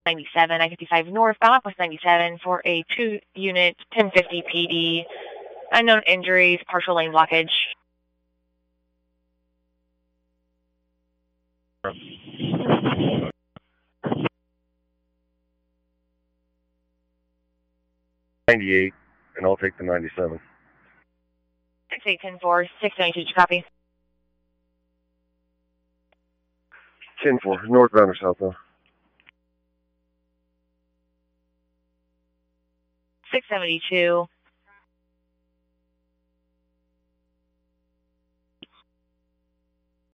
97, I-55 northbound, plus 97 for a 2-unit 1050 PD. Unknown injuries, partial lane blockage. '98, and I'll take the 97. 6810-4, 692, copy. 10-4, northbound or southbound? 672.